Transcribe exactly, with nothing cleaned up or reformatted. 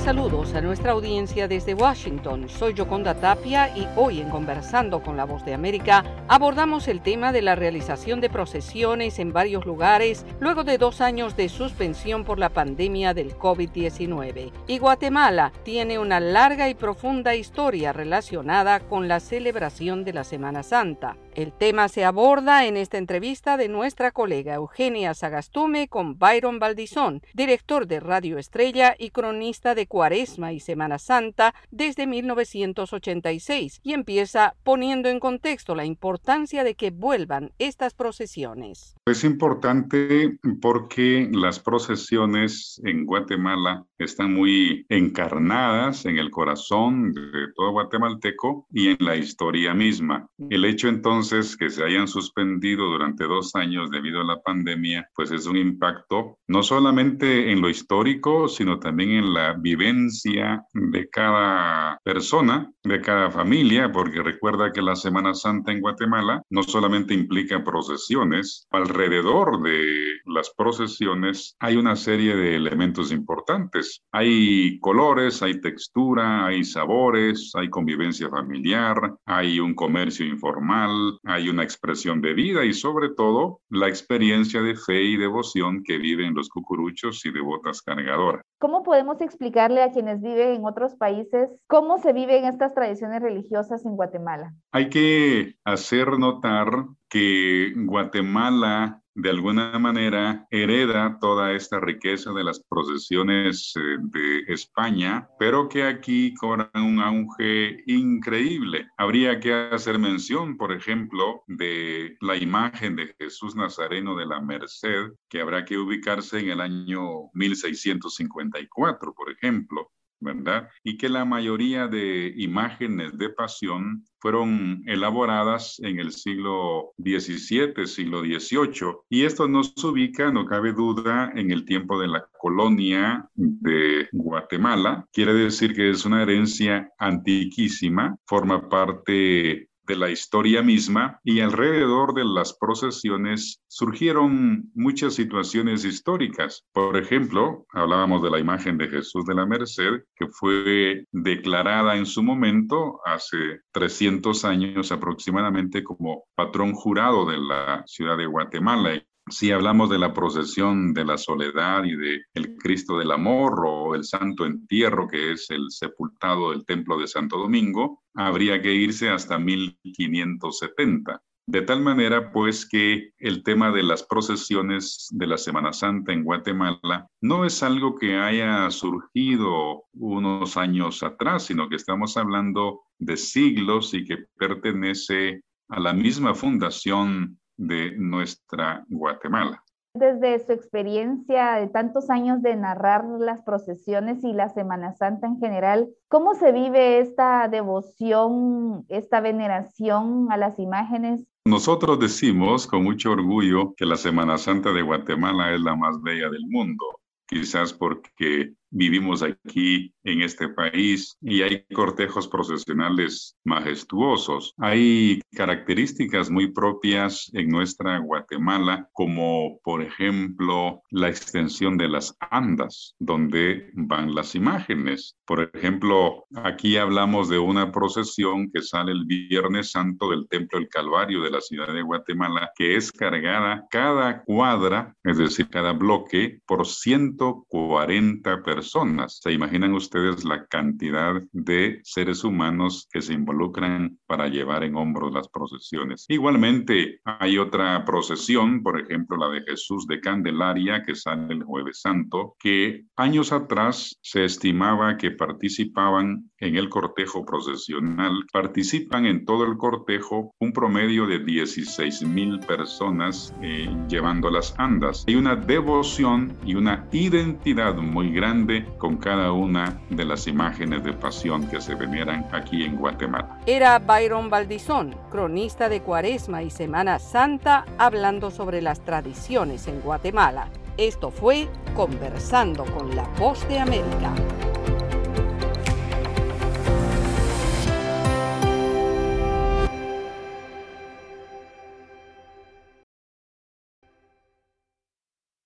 saludos a nuestra audiencia desde Washington. Soy Yoconda Tapia y hoy en Conversando con la Voz de América abordamos el tema de la realización de procesiones en varios lugares luego de dos años de suspensión por la pandemia del COVID diecinueve. Y Guatemala tiene una larga y profunda historia relacionada con la celebración de la Semana Santa. El tema se aborda en esta entrevista de nuestra colega Eugenia Sagastume con Byron Valdizón, director de Radio Estrella y cronista de Cuaresma y Semana Santa desde mil novecientos ochenta y seis, y empieza poniendo en contexto la importancia de que vuelvan estas procesiones. Es importante porque las procesiones en Guatemala están muy encarnadas en el corazón de todo guatemalteco y en la historia misma. El hecho entonces que se hayan suspendido durante dos años debido a la pandemia, pues es un impacto no solamente en lo histórico, sino también en la vivencia de cada persona, de cada familia, porque recuerda que la Semana Santa en Guatemala no solamente implica procesiones. Alrededor de las procesiones hay una serie de elementos importantes. Hay colores, hay textura, hay sabores, hay convivencia familiar, hay un comercio informal, hay una expresión de vida y sobre todo la experiencia de fe y devoción que viven los cucuruchos y devotas cargadoras. ¿Cómo podemos explicarle a quienes viven en otros países cómo se viven estas tradiciones religiosas en Guatemala? Hay que hacer notar que Guatemala de alguna manera hereda toda esta riqueza de las procesiones eh, de España, pero que aquí cobran un auge increíble. Habría que hacer mención, por ejemplo, de la imagen de Jesús Nazareno de la Merced, que habrá que ubicarse en el año mil seiscientos cincuenta y cuatro, por ejemplo, ¿verdad? Y que la mayoría de imágenes de pasión fueron elaboradas en el siglo diecisiete, siglo dieciocho, y esto nos ubica, no cabe duda, en el tiempo de la colonia de Guatemala. Quiere decir que es una herencia antiquísima, forma parte de la historia misma, y alrededor de las procesiones surgieron muchas situaciones históricas. Por ejemplo, hablábamos de la imagen de Jesús de la Merced, que fue declarada en su momento, hace trescientos años aproximadamente, como patrón jurado de la ciudad de Guatemala. Si hablamos de la procesión de la soledad y de el Cristo del Amor o el Santo Entierro, que es el sepultado del Templo de Santo Domingo, habría que irse hasta mil quinientos setenta. De tal manera, pues, que el tema de las procesiones de la Semana Santa en Guatemala no es algo que haya surgido unos años atrás, sino que estamos hablando de siglos y que pertenece a la misma fundación de nuestra Guatemala. Desde su experiencia de tantos años de narrar las procesiones y la Semana Santa en general, ¿cómo se vive esta devoción, esta veneración a las imágenes? Nosotros decimos con mucho orgullo que la Semana Santa de Guatemala es la más bella del mundo, quizás porque vivimos aquí en este país y hay cortejos procesionales majestuosos. Hay características muy propias en nuestra Guatemala, como por ejemplo la extensión de las andas, donde van las imágenes. Por ejemplo, aquí hablamos de una procesión que sale el Viernes Santo del Templo del Calvario de la ciudad de Guatemala, que es cargada cada cuadra, es decir, cada bloque, por ciento cuarenta personas. Personas. ¿Se imaginan ustedes la cantidad de seres humanos que se involucran para llevar en hombros las procesiones? Igualmente, hay otra procesión, por ejemplo, la de Jesús de Candelaria, que sale el Jueves Santo, que años atrás se estimaba que participaban en el cortejo procesional, participan en todo el cortejo un promedio de dieciséis mil personas eh, llevando las andas. Hay una devoción y una identidad muy grande con cada una de las imágenes de pasión que se veneran aquí en Guatemala. Era Byron Valdizón, cronista de Cuaresma y Semana Santa, hablando sobre las tradiciones en Guatemala. Esto fue Conversando con la Voz de América.